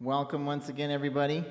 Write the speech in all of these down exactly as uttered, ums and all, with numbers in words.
Welcome once again, everybody.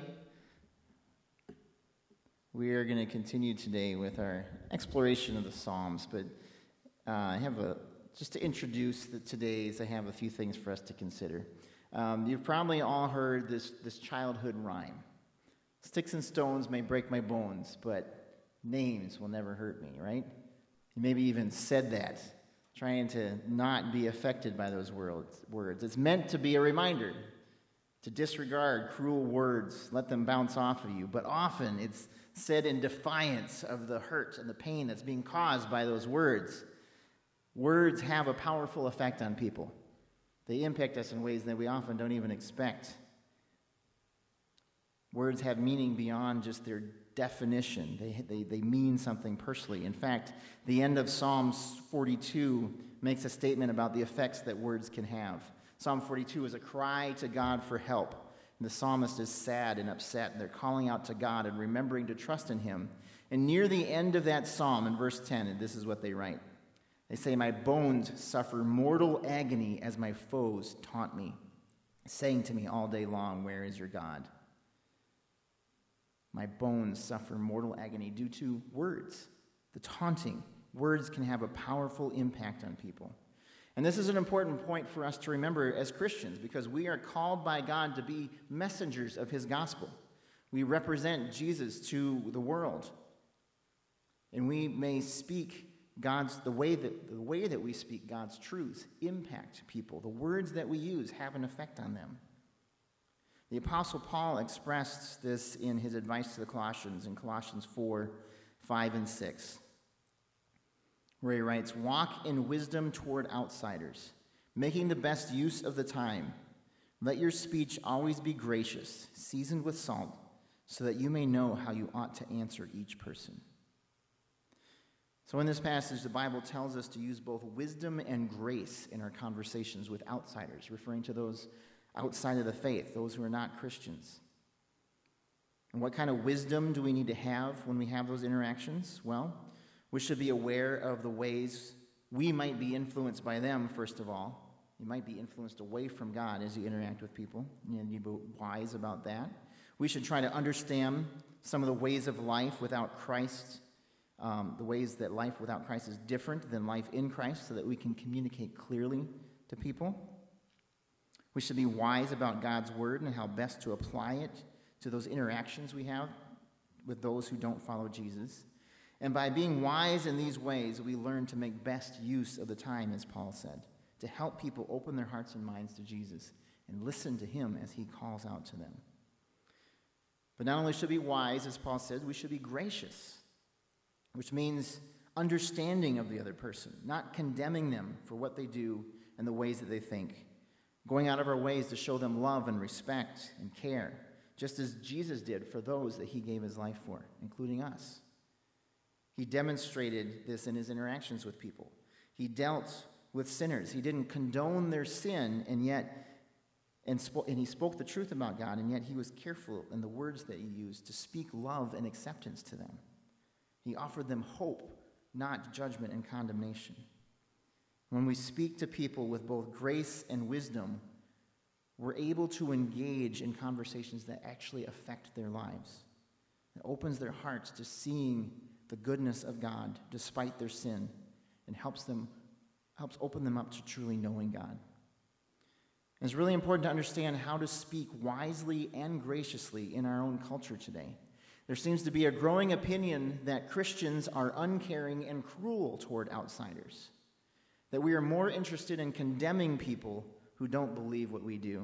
We are going to continue today with our exploration of the Psalms, but uh, I have a, just to introduce the today's, I have a few things for us to consider. Um, you've probably all heard this, this childhood rhyme. Sticks and stones may break my bones, but names will never hurt me, right? You maybe even said that, trying to not be affected by those words. It's meant to be a reminder to disregard cruel words, let them bounce off of you. But often it's said in defiance of the hurt and the pain that's being caused by those words. Words have a powerful effect on people. They impact us in ways that we often don't even expect. Words have meaning beyond just their definition. They, they, they mean something personally. In fact, the end of Psalms forty-two makes a statement about the effects that words can have. Psalm forty-two is a cry to God for help. And the psalmist is sad and upset, and they're calling out to God and remembering to trust in him. And near the end of that psalm, in verse ten, and this is what they write. They say, "My bones suffer mortal agony as my foes taunt me, saying to me all day long, 'Where is your God?'" My bones suffer mortal agony due to words, the taunting. Words can have a powerful impact on people. And this is an important point for us to remember as Christians, because we are called by God to be messengers of his gospel. We represent Jesus to the world. And we may speak God's, the way that, the way that we speak God's truths impact people. The words that we use have an effect on them. The Apostle Paul expressed this in his advice to the Colossians in Colossians four, five, and six. Where he writes, "Walk in wisdom toward outsiders, making the best use of the time. Let your speech always be gracious, seasoned with salt, so that you may know how you ought to answer each person." So in this passage, the Bible tells us to use both wisdom and grace in our conversations with outsiders, referring to those outside of the faith, those who are not Christians. And what kind of wisdom do we need to have when we have those interactions? Well, we should be aware of the ways we might be influenced by them, first of all. You might be influenced away from God as you interact with people. You need to be wise about that. We should try to understand some of the ways of life without Christ, um, the ways that life without Christ is different than life in Christ, so that we can communicate clearly to people. We should be wise about God's word and how best to apply it to those interactions we have with those who don't follow Jesus. And by being wise in these ways, we learn to make best use of the time, as Paul said, to help people open their hearts and minds to Jesus and listen to him as he calls out to them. But not only should we be wise, as Paul said, we should be gracious, which means understanding of the other person, not condemning them for what they do and the ways that they think, going out of our ways to show them love and respect and care, just as Jesus did for those that he gave his life for, including us. He demonstrated this in his interactions with people. He dealt with sinners. He didn't condone their sin, and yet, and, spo- and he spoke the truth about God, and yet he was careful in the words that he used to speak love and acceptance to them. He offered them hope, not judgment and condemnation. When we speak to people with both grace and wisdom, we're able to engage in conversations that actually affect their lives. It opens their hearts to seeing the goodness of God despite their sin, and helps them helps open them up to truly knowing God. And it's really important to understand how to speak wisely and graciously in our own culture today. There seems to be a growing opinion that Christians are uncaring and cruel toward outsiders, that we are more interested in condemning people who don't believe what we do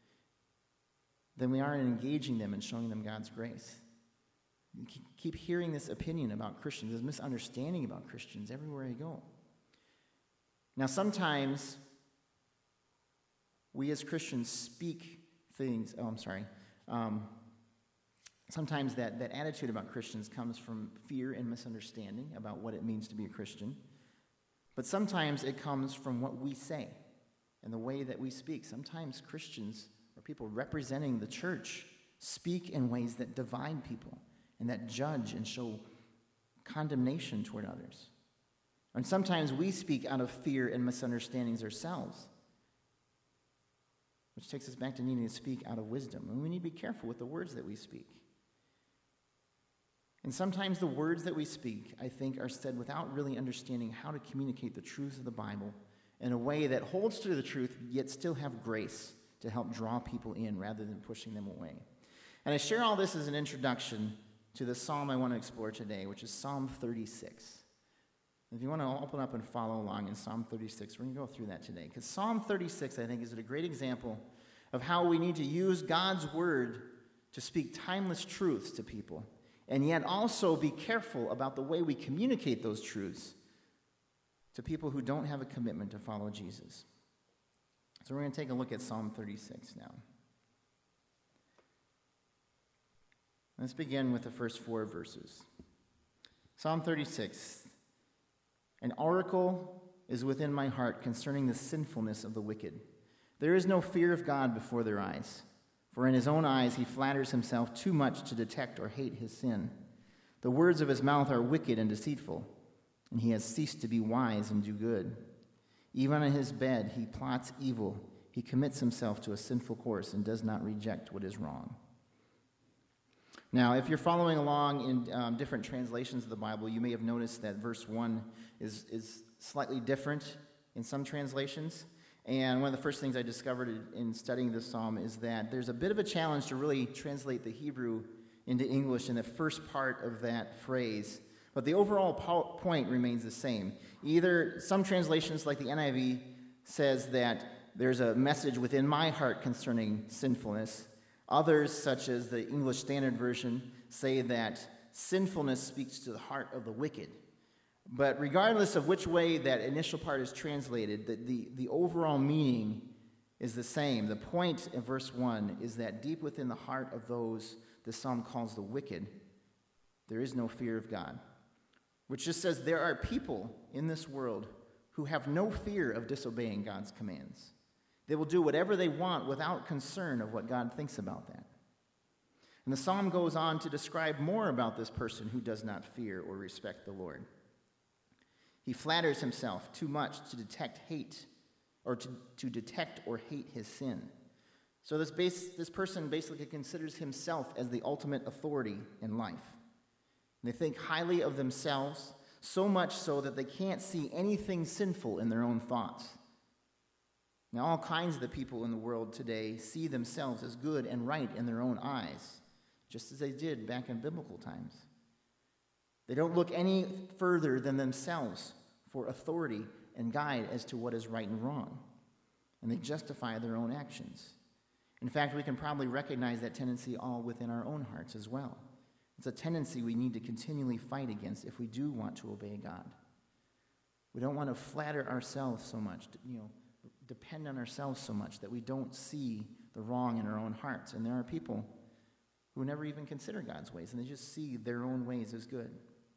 than we are in engaging them and showing them God's grace. You keep hearing this opinion about Christians, this misunderstanding about Christians everywhere you go. Now, sometimes we as Christians speak things, oh, I'm sorry. Um, sometimes that, that attitude about Christians comes from fear and misunderstanding about what it means to be a Christian. But sometimes it comes from what we say and the way that we speak. Sometimes Christians, or people representing the church, speak in ways that divide people and that judge and show condemnation toward others. And sometimes we speak out of fear and misunderstandings ourselves. which takes us back to needing to speak out of wisdom. And we need to be careful with the words that we speak. And sometimes the words that we speak, I think, are said without really understanding how to communicate the truths of the Bible in a way that holds to the truth, yet still have grace to help draw people in rather than pushing them away. And I share all this as an introduction to the psalm I want to explore today, which is Psalm thirty-six. If you want to open up and follow along in Psalm thirty-six, we're going to go through that today. Because Psalm thirty-six, I think, is a great example of how we need to use God's word to speak timeless truths to people, and yet also be careful about the way we communicate those truths to people who don't have a commitment to follow Jesus. So we're going to take a look at Psalm thirty-six now. Let's begin with the first four verses. Psalm thirty-six. An oracle is within my heart concerning the sinfulness of the wicked. There is no fear of God before their eyes, for in his own eyes he flatters himself too much to detect or hate his sin. The words of his mouth are wicked and deceitful, and he has ceased to be wise and do good. Even on his bed he plots evil. He commits himself to a sinful course and does not reject what is wrong. Now, if you're following along in um, different translations of the Bible, you may have noticed that verse one is, is slightly different in some translations. And one of the first things I discovered in studying this psalm is that there's a bit of a challenge to really translate the Hebrew into English in the first part of that phrase. But the overall po- point remains the same. Either some translations, like the N I V, says that there's a message within my heart concerning sinfulness. Others, such as the English Standard Version, say that sinfulness speaks to the heart of the wicked. But regardless of which way that initial part is translated, the, the, the overall meaning is the same. The point of verse one is that deep within the heart of those the psalm calls the wicked, there is no fear of God. Which just says there are people in this world who have no fear of disobeying God's commands. They will do whatever they want without concern of what God thinks about that. And the psalm goes on to describe more about this person who does not fear or respect the Lord. He flatters himself too much to detect hate, or to, to detect or hate his sin. So this, base, this person basically considers himself as the ultimate authority in life. And they think highly of themselves, so much so that they can't see anything sinful in their own thoughts. Now, all kinds of the people in the world today see themselves as good and right in their own eyes, just as they did back in biblical times. They don't look any further than themselves for authority and guide as to what is right and wrong, and they justify their own actions. In fact, we can probably recognize that tendency all within our own hearts as well. It's a tendency we need to continually fight against if we do want to obey God. We don't want to flatter ourselves so much, you know, depend on ourselves so much that we don't see the wrong in our own hearts. And there are people who never even consider God's ways, and they just see their own ways as good.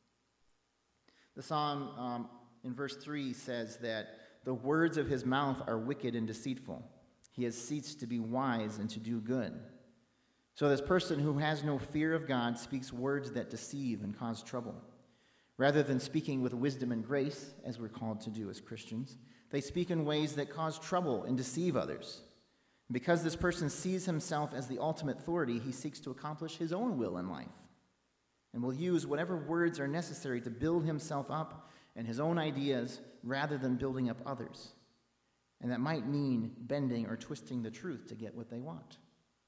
The psalm um, in verse three says that the words of his mouth are wicked and deceitful. He has ceased to be wise and to do good. So this person who has no fear of God speaks words that deceive and cause trouble. Rather than speaking with wisdom and grace, as we're called to do as Christians, they speak in ways that cause trouble and deceive others. Because this person sees himself as the ultimate authority, he seeks to accomplish his own will in life and will use whatever words are necessary to build himself up and his own ideas rather than building up others. And that might mean bending or twisting the truth to get what they want.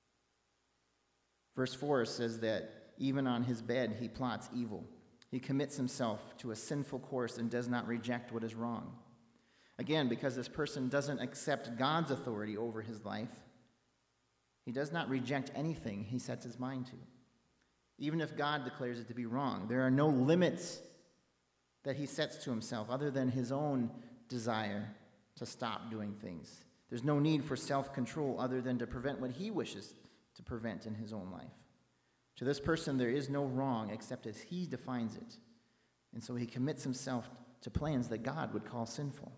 Verse four says that even on his bed he plots evil. He commits himself to a sinful course and does not reject what is wrong. Again, because this person doesn't accept God's authority over his life, he does not reject anything he sets his mind to. Even if God declares it to be wrong, there are no limits that he sets to himself other than his own desire to stop doing things. There's no need for self-control other than to prevent what he wishes to prevent in his own life. To this person, there is no wrong except as he defines it. And so he commits himself to plans that God would call sinful.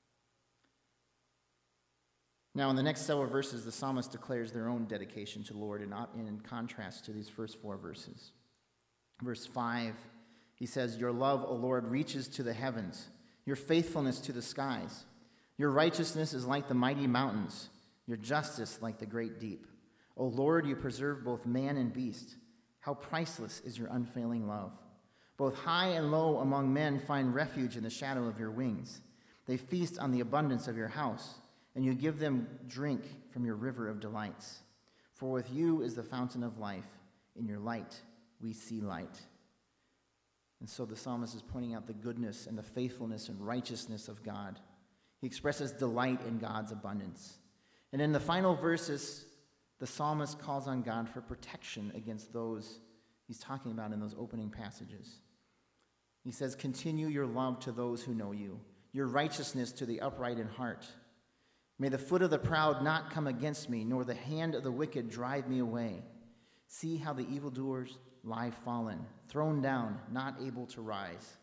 Now, in the next several verses, the psalmist declares their own dedication to the Lord in, in contrast to these first four verses. Verse five, he says, "Your love, O Lord, reaches to the heavens, your faithfulness to the skies. Your righteousness is like the mighty mountains, your justice like the great deep. O Lord, you preserve both man and beast. How priceless is your unfailing love. Both high and low among men find refuge in the shadow of your wings. They feast on the abundance of your house, and you give them drink from your river of delights. For with you is the fountain of life. In your light we see light. And so the psalmist is pointing out the goodness and the faithfulness and righteousness of God. He expresses delight in God's abundance. And in the final verses, the psalmist calls on God for protection against those he's talking about in those opening passages. He says, continue your love to those who know you, your righteousness to the upright in heart. May the foot of the proud not come against me, nor the hand of the wicked drive me away. See how the evildoers lie fallen, thrown down, not able to rise.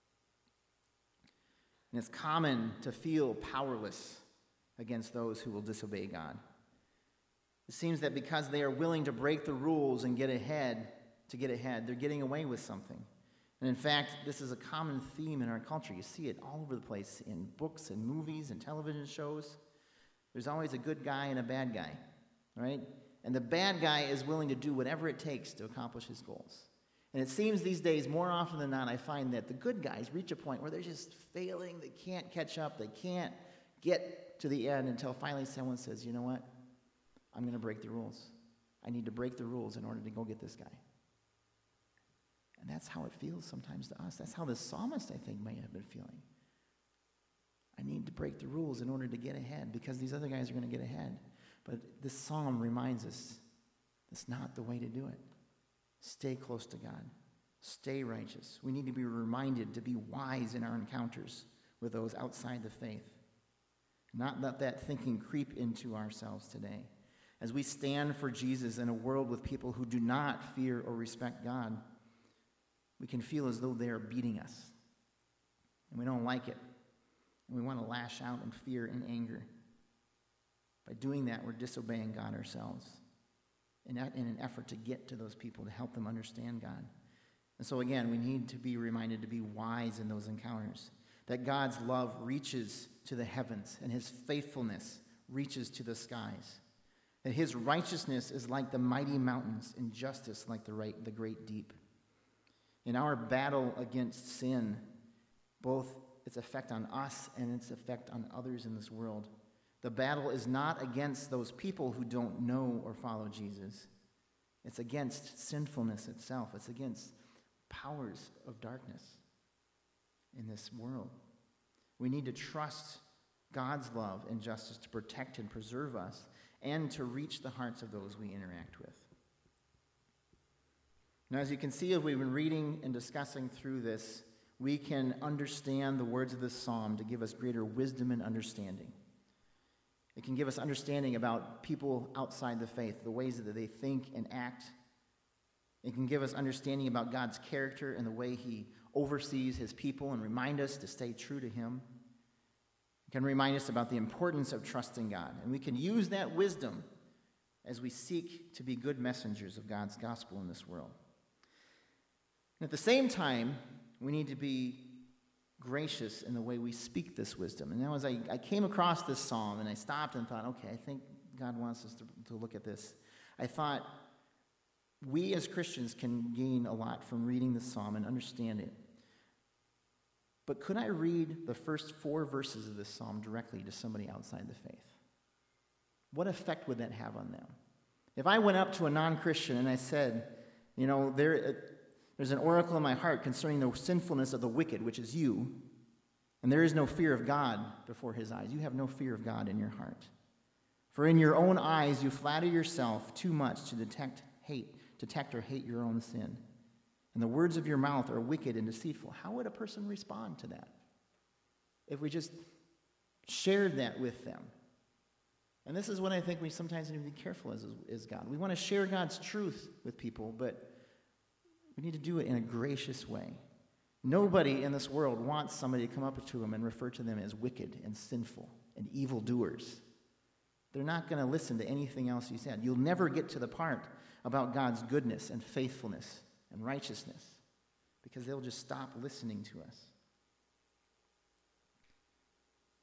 And it's common to feel powerless against those who will disobey God. It seems that because they are willing to break the rules and get ahead, to get ahead, they're getting away with something. And in fact, this is a common theme in our culture. You see it all over the place in books and movies and television shows. There's always a good guy and a bad guy, right? And the bad guy is willing to do whatever it takes to accomplish his goals. And it seems these days, more often than not, I find that the good guys reach a point where they're just failing. They can't catch up. They can't get to the end until finally someone says, you know what? I'm going to break the rules. I need to break the rules in order to go get this guy. And that's how it feels sometimes to us. That's how the psalmist, I think, may have been feeling. I need to break the rules in order to get ahead because these other guys are going to get ahead. But this psalm reminds us that's not the way to do it. Stay close to God. Stay righteous. We need to be reminded to be wise in our encounters with those outside the faith. Not let that thinking creep into ourselves today. As we stand for Jesus in a world with people who do not fear or respect God, we can feel as though they are beating us. And we don't like it. And we want to lash out in fear and anger. By doing that, we're disobeying God ourselves in, in an effort to get to those people, to help them understand God. And so again, we need to be reminded to be wise in those encounters, that God's love reaches to the heavens and his faithfulness reaches to the skies, that his righteousness is like the mighty mountains and justice like the, right, the great deep. In our battle against sin, both its effect on us and its effect on others in this world, the battle is not against those people who don't know or follow Jesus. It's against sinfulness itself. It's against powers of darkness in this world. We need to trust God's love and justice to protect and preserve us and to reach the hearts of those we interact with. Now, as you can see, as we've been reading and discussing through this, we can understand the words of this psalm to give us greater wisdom and understanding. It can give us understanding about people outside the faith, the ways that they think and act. It can give us understanding about God's character and the way he oversees his people and remind us to stay true to him. It can remind us about the importance of trusting God. And we can use that wisdom as we seek to be good messengers of God's gospel in this world. And at the same time, we need to be gracious in the way we speak this wisdom. And now as I, I came across this psalm and I stopped and thought, okay, I think God wants us to, to look at this. I thought we as Christians can gain a lot from reading this psalm and understand it. But could I read the first four verses of this psalm directly to somebody outside the faith? What effect would that have on them? If I went up to a non-Christian and I said, you know, there... There's an oracle in my heart concerning the sinfulness of the wicked, which is you, and there is no fear of God before his eyes. You have no fear of God in your heart. For in your own eyes you flatter yourself too much to detect hate, detect or hate your own sin. And the words of your mouth are wicked and deceitful. How would a person respond to that? If we just shared that with them. And this is what I think we sometimes need to be careful as, as God. We want to share God's truth with people, but we need to do it in a gracious way. Nobody in this world wants somebody to come up to them and refer to them as wicked and sinful and evildoers. They're not going to listen to anything else you said. You'll never get to the part about God's goodness and faithfulness and righteousness because they'll just stop listening to us.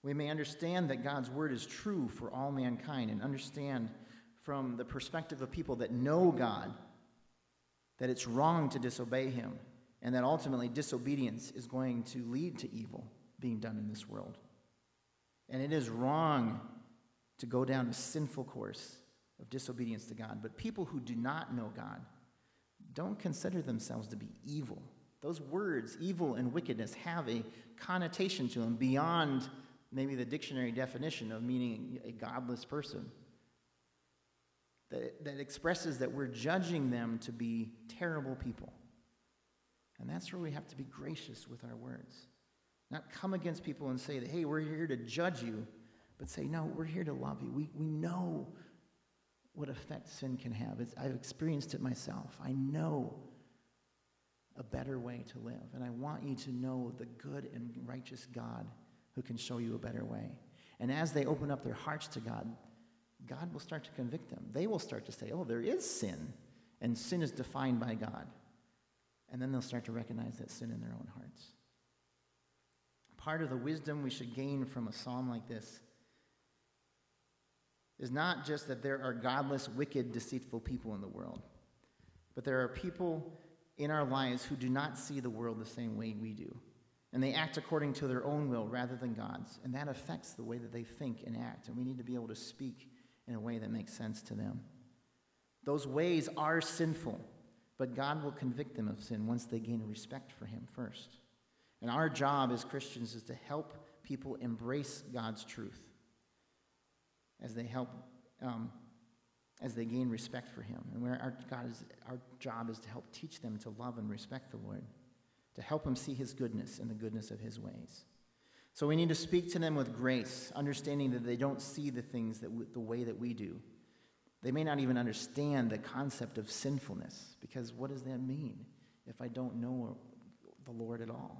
We may understand that God's word is true for all mankind and understand from the perspective of people that know God that it's wrong to disobey him and that ultimately disobedience is going to lead to evil being done in this world. And it is wrong to go down a sinful course of disobedience to God. But people who do not know God don't consider themselves to be evil. Those words, evil and wickedness, have a connotation to them beyond maybe the dictionary definition of meaning a godless person. That, that expresses that we're judging them to be terrible people. And that's where we have to be gracious with our words. Not come against people and say that, hey, we're here to judge you, but say, no, we're here to love you. We, we know what effect sin can have. It's, I've experienced it myself. I know a better way to live. And I want you to know the good and righteous God who can show you a better way. And as they open up their hearts to God, God will start to convict them. They will start to say, oh, there is sin, and sin is defined by God. And then they'll start to recognize that sin in their own hearts. Part of the wisdom we should gain from a psalm like this is not just that there are godless, wicked, deceitful people in the world, but there are people in our lives who do not see the world the same way we do. And they act according to their own will rather than God's. And that affects the way that they think and act. And we need to be able to speak in a way that makes sense to them. Those ways are sinful, but God will convict them of sin once they gain a respect for him first. And our job as Christians is to help people embrace God's truth as they help, um, as they gain respect for him. And where our, God is, our job is to help teach them to love and respect the Lord, to help them see his goodness and the goodness of his ways. So we need to speak to them with grace, understanding that they don't see the things that w- the way that we do. They may not even understand the concept of sinfulness, because what does that mean if I don't know the Lord at all?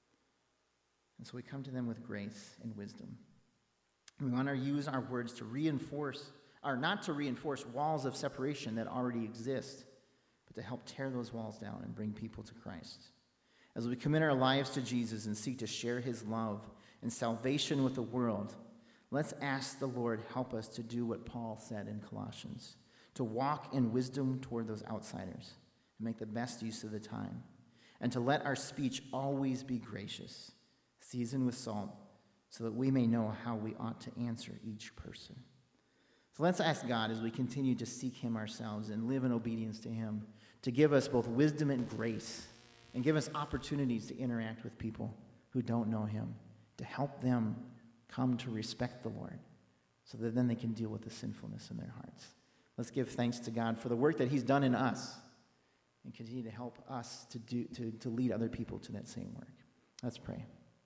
And so we come to them with grace and wisdom. We want to use our words to reinforce, or not to reinforce walls of separation that already exist, but to help tear those walls down and bring people to Christ. As we commit our lives to Jesus and seek to share his love and salvation with the world, let's ask the Lord help us to do what Paul said in Colossians, to walk in wisdom toward those outsiders and make the best use of the time, and to let our speech always be gracious, seasoned with salt, so that we may know how we ought to answer each person. So let's ask God as we continue to seek him ourselves and live in obedience to him, to give us both wisdom and grace, and give us opportunities to interact with people who don't know him, to help them come to respect the Lord, so that then they can deal with the sinfulness in their hearts. Let's give thanks to God for the work that he's done in us, and continue to help us to do to, to lead other people to that same work. Let's pray.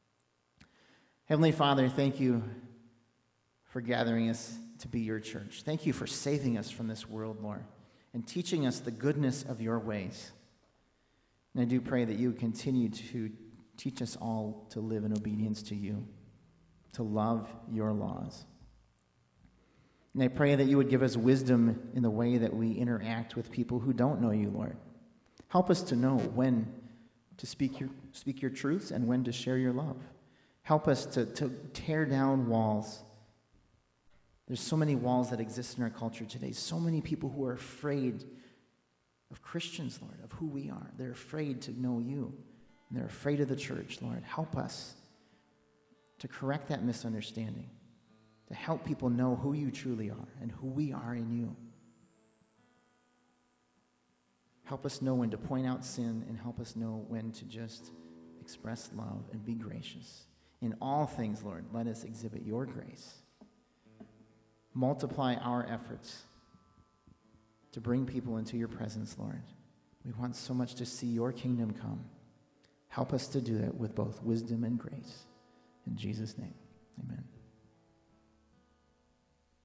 Heavenly Father, thank you for gathering us to be your church. Thank you for saving us from this world, Lord, and teaching us the goodness of your ways. And I do pray that you would continue to teach us all to live in obedience to you, to love your laws. And I pray that you would give us wisdom in the way that we interact with people who don't know you, Lord. Help us to know when to speak your, speak your truths and when to share your love. Help us to, to tear down walls. There's so many walls that exist in our culture today. So many people who are afraid of Christians, Lord, of who we are. They're afraid to know you. And they're afraid of the church, Lord. Help us to correct that misunderstanding, to help people know who you truly are and who we are in you. Help us know when to point out sin, and help us know when to just express love and be gracious. In all things, Lord, let us exhibit your grace. Multiply our efforts to bring people into your presence, Lord. We want so much to see your kingdom come. Help us to do that with both wisdom and grace. In Jesus' name, amen.